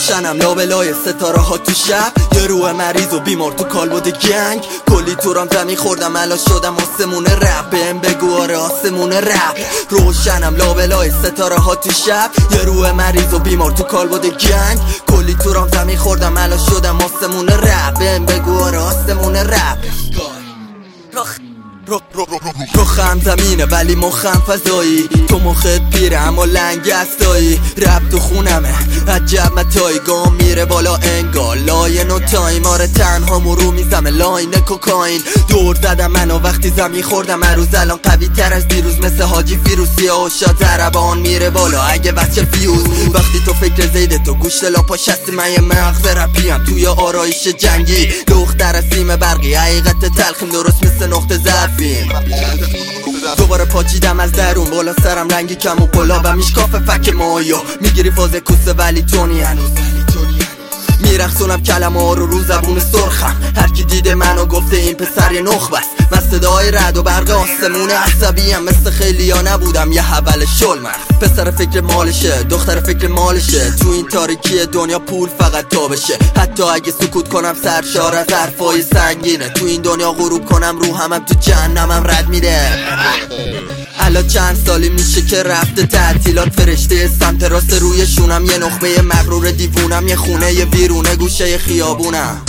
روشنم لابلای ستاره ها تو شب، یه روح مریض و بیمار تو کالبد گنگ. کلی تورم زمین خوردم الا شدم آسمون رپ. بهم بگو آره آسمون رپ. روشنم لابلای ستاره ها تو شب، یه روح مریض و بیمار تو کالبد گنگ. کلی تورم زمین خوردم الا شدم آسمون رپ. بهم بگو آره آسمون رپ. رخم زمینه ولی مخم فضایی، تو مخت پیره اما لنگ استایی. رب تو خونمه عجب متایی، گام میره بالا انگار لاین و تایم. آره تنها مرو میزمه لاین کوکاین. دور زدم منو وقتی زمین خوردم هر روز الان قوی تر از دیروز، مثل حاجی فیروسی ها شاد عربان میره بالا اگه بچه فیوز. وقتی تو فکر زیده تو گوشت لاپاش هستی، من یه مغز رپیم توی آرایش جنگی. دختر از سیم برقی حقیقت تلخیم درست مثل نقطه ضعفیم. دوباره پاچیدم از درون بالا سرم رنگی کم و قلابم میشکاف فک مایو. میگیری فاز کوسه ولی تونی هنوز میرخصونم کلمه ها رو زبون سرخم. هر کی دیده منو گفته این پسر یه نخبه است. من صدای رعد و برق آسمون عصبیم، مثل خیلی ها نبودم یه حول شلمم. پسر فکر مالشه دختر فکر مالشه، تو این تاریکی دنیا پول فقط تابشه. حتی اگه سکوت کنم سرشار از حرفای سنگینه، تو این دنیا غروب کنم روحمم تو جهنمم رد میده. الان چند سالی میشه که رفته تعطیلات، فرشته سمت راست روی شونم. یه نخبه مغرور دیوونم، یه خونه یه ویرونه گوشه خیابونم.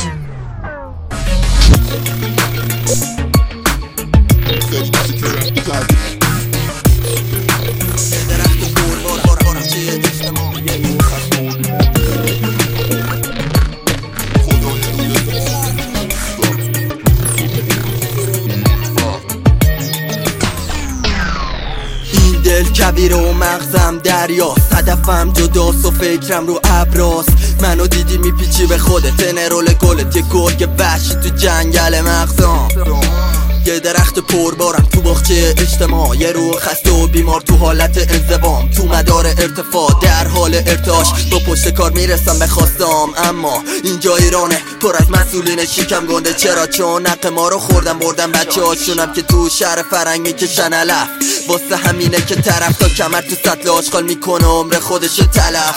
دل کبیره و مغزم دریاست، هدفم جداست و فکرم رو ابراست. منو دیدی میپیچی به خودت، نرول گلت یه گرگ وحشی تو جنگل مغزم. یه درخت پربارم تو باغچه اجتماع، یه روح خسته و بیمار تو حالت انزوام. تو مدار ارتفاع در حال ارتعاش، با پشت کار میرسم به خواستم. اما اینجا ایرانه پر از مسئولین شیکم گنده. چرا؟ چون نق ما رو خوردم بردم بچه هاشونم که تو شهر فرنگ میکشن علف. واسه همینه که طرف تا کمر تو سطل آشغال میکنه عمر خودش تلف.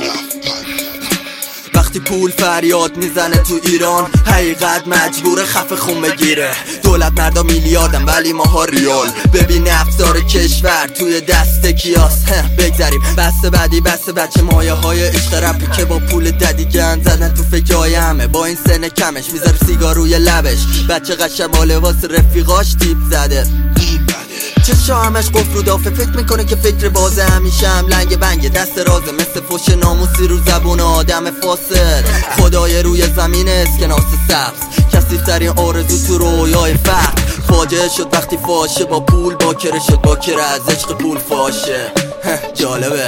وقتی پول فریاد میزنه تو ایران، حقیقت مجبور خفه خون بگیره. دولت مردا میلیاردن ولی ماها ریال. ببین افزار کشور توی دست کیاس. بگذاریم بسته بعدی بسته بچه مایه های عشق رپی که با پول ددی گند زدن تو فکرهای همه. با این سن کمش میذاره سیگار روی لبش، بچه قشنگ ماله واسه رفیقاش تیپ زده. چشا همش قفل و دافه، فکر میکنه که فکر بازه. همیشه هم لنگ بنگ دست رازه، مثل فوش ناموسی رو زبون آدم فاسد. خدای روی زمین اسکناس سبز، کسی ترین آرزو تو رویای فرد. فاجعه شد وقتی فاشه با پول باکره شد، باکره از عشق پول فاشه. جالبه.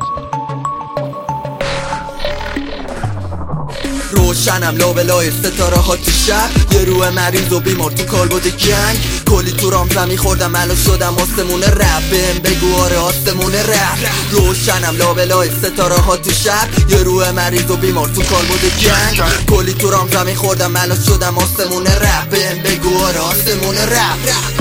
روشنم لابلای ستاره ها تو شب، یه روح مریض و بیمار تو کالبد گنگ. کلی تورام زمین خوردم الا شدم آسمون رپ. بهم بگو آره آسمون رپ. روشنم لابلای ستاره ها تو شب، یه روح مریض و بیمار تو کالبد گنگ. کلی تورام زمین خوردم الا شدم آسمون رپ. بهم بگو آره آسمون رپ.